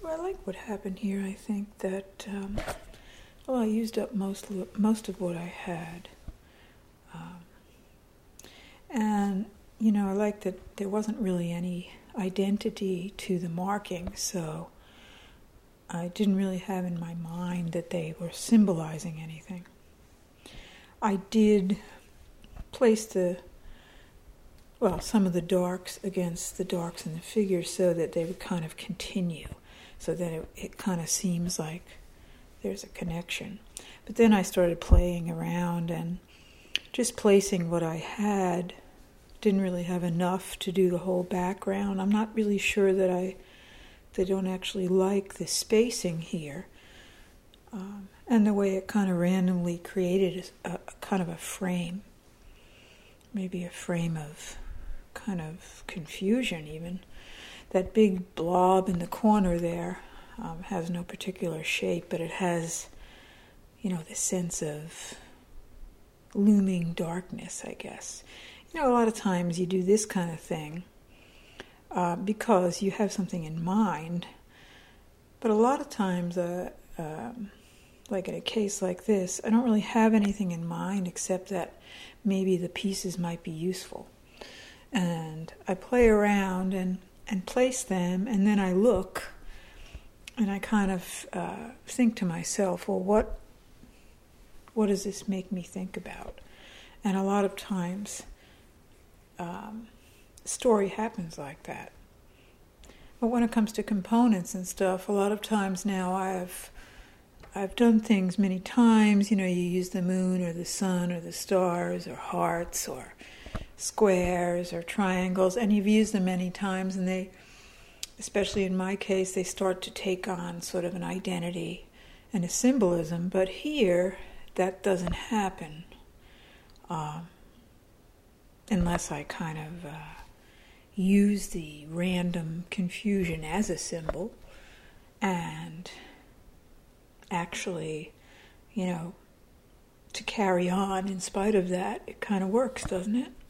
Well, I like what happened here. I think that, I used up most of what I had. And, I like that there wasn't really any identity to the markings, so I didn't really have in my mind that they were symbolizing anything. I did place some of the darks against the darks in the figures so that they would kind of continue, so that it kind of seems like there's a connection. But then I started playing around and just placing what I had. Didn't really have enough to do the whole background. I'm not really sure that they don't actually like the spacing here. And the way it kind of randomly created a kind of a frame. Maybe a frame of kind of confusion even. That big blob in the corner there has no particular shape, but it has, the sense of looming darkness, I guess. A lot of times you do this kind of thing because you have something in mind, but a lot of times, like in a case like this, I don't really have anything in mind except that maybe the pieces might be useful. And I play around and place them, and then I look, and I kind of think to myself, well, what does this make me think about? And a lot of times, story happens like that. But when it comes to components and stuff, a lot of times now I've done things many times. You use the moon or the sun or the stars or hearts or squares or triangles, and you've used them many times, and they, especially in my case, they start to take on sort of an identity and a symbolism. But here, that doesn't happen. Unless I kind of use the random confusion as a symbol, and actually, to carry on in spite of that, it kind of works, doesn't it?